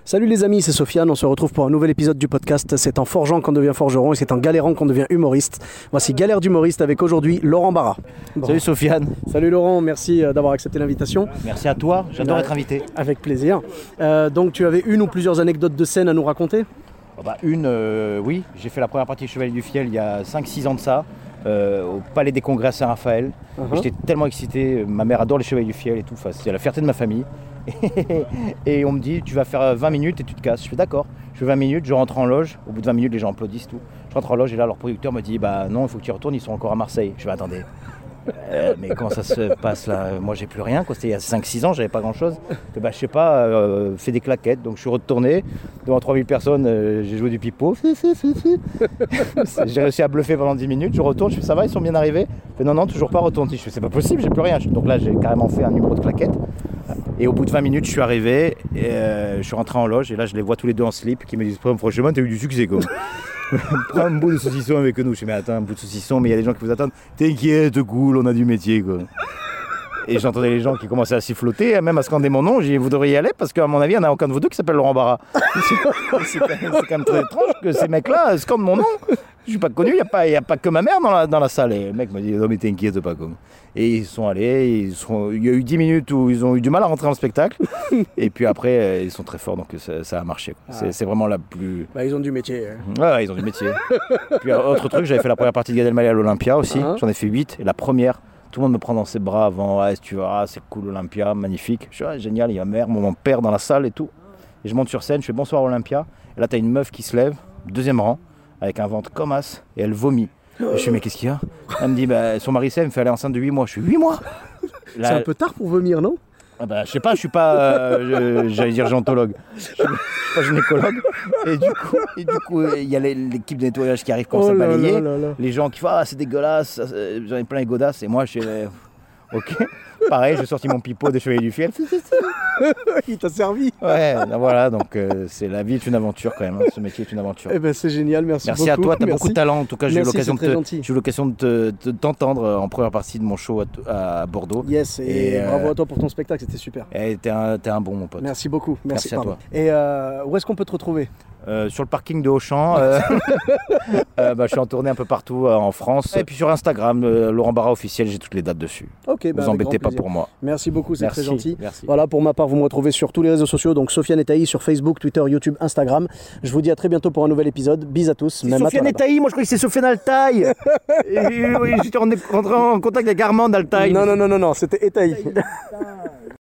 Salut les amis, c'est Sofiane, on se retrouve pour un nouvel épisode du podcast. C'est en forgeant qu'on devient forgeron et c'est en galérant qu'on devient humoriste. Voici Galère d'humoriste avec aujourd'hui Laurent Barra. Bon. Salut Sofiane. Salut Laurent, merci d'avoir accepté l'invitation. Merci à toi, j'adore être invité. Avec plaisir. Donc tu avais une ou plusieurs anecdotes de scène à nous raconter ? Oui, j'ai fait la première partie du Chevalier du Fiel il y a 5-6 ans de ça, au Palais des Congrès à Saint-Raphaël. J'étais tellement excité, ma mère adore les Chevaliers du Fiel et tout, c'est la fierté de ma famille. Et on me dit, tu vas faire 20 minutes et tu te casses. Je fais d'accord, je fais 20 minutes, je rentre en loge, au bout de 20 minutes les gens applaudissent tout. Je rentre en loge et là leur producteur me dit, bah non, il faut que tu retournes, ils sont encore à Marseille. Je vais attendez. Mais comment ça se passe là? Moi j'ai plus rien, quoi. C'était il y a 5-6 ans, j'avais pas grand chose. Je sais pas, fais des claquettes. Donc je suis retourné devant 3000 personnes, j'ai joué du pipeau. J'ai réussi à bluffer pendant 10 minutes, je retourne, je fais ça va, ils sont bien arrivés. Je fais non, toujours pas retourné. Je fais c'est pas possible, j'ai plus rien. Donc là j'ai carrément fait un numéro de claquettes. Et au bout de 20 minutes je suis arrivé, et, je suis rentré en loge et là je les vois tous les deux en slip qui me disent franchement t'as eu du succès quoi. Prends un bout de saucisson avec nous. Je dis mais attends, un bout de saucisson, mais il y a des gens qui vous attendent. T'inquiète, cool, on a du métier quoi. Et j'entendais les gens qui commençaient à siffloter, même à scander mon nom. J'ai dit vous devriez y aller parce qu'à mon avis il n'y en a aucun de vous deux qui s'appelle Laurent Barra. C'est quand même très étrange que ces mecs-là scandent mon nom. Je suis pas connu, il n'y a pas que ma mère dans la salle. Et le mec me dit non mais t'inquiète pas quoi. Et ils sont allés, il y a eu 10 minutes où ils ont eu du mal à rentrer dans le spectacle. Et puis après, ils sont très forts, donc ça a marché. C'est vraiment la plus... Ils ont du métier. Ouais, ils ont du métier. Puis autre truc, j'avais fait la première partie de Gad Elmaleh à l'Olympia aussi. J'en ai fait 8. Et la première, tout le monde me prend dans ses bras avant. Ah, tu vois, c'est cool l'Olympia, magnifique. Je suis génial, il y a mon père dans la salle et tout. Et je monte sur scène, je fais bonsoir Olympia. Et là, t'as une meuf qui se lève, deuxième rang, avec un ventre comme as, et elle vomit. Et je fais mais qu'est-ce qu'il y a? Elle me dit son mari elle me fait aller enceinte de 8 mois. Je suis 8 mois. Là, c'est un peu tard pour vomir, non? Je sais pas, je suis pas j'allais dire géontologue. Je suis pas gynécologue. Et du coup, il y a l'équipe de nettoyage qui arrive comme ça balayer. Les gens qui font c'est dégueulasse, j'en ai plein les godasses et moi je suis OK. Pareil, j'ai sorti mon pipeau des Chevaliers du Fiel. Il t'a servi. Ouais, voilà, donc la vie est une aventure quand même. Ce métier est une aventure. Eh ben c'est génial, merci beaucoup. Merci à toi, t'as beaucoup de talent. En tout cas, j'ai eu l'occasion de t'entendre en première partie de mon show à Bordeaux. Yes, et bravo à toi pour ton spectacle, c'était super. Et t'es un bon mon pote. Merci beaucoup. Merci à toi. Et où est-ce qu'on peut te retrouver? Sur le parking de Auchan, je suis en tournée un peu partout en France. Et puis sur Instagram, Laurent Barra officiel, j'ai toutes les dates dessus. Ok, vous embêtez pas pour moi. Merci beaucoup, c'est très gentil. Merci. Voilà, pour ma part, vous me retrouvez sur tous les réseaux sociaux, donc Sofiane et Taï sur Facebook, Twitter, YouTube, Instagram. Je vous dis à très bientôt pour un nouvel épisode. Bis à tous. C'est Sofiane et Taï, moi je croyais que c'est Sofiane Altaï. J'étais rentré en contact avec Armand Altaï. Non, c'était Etaï.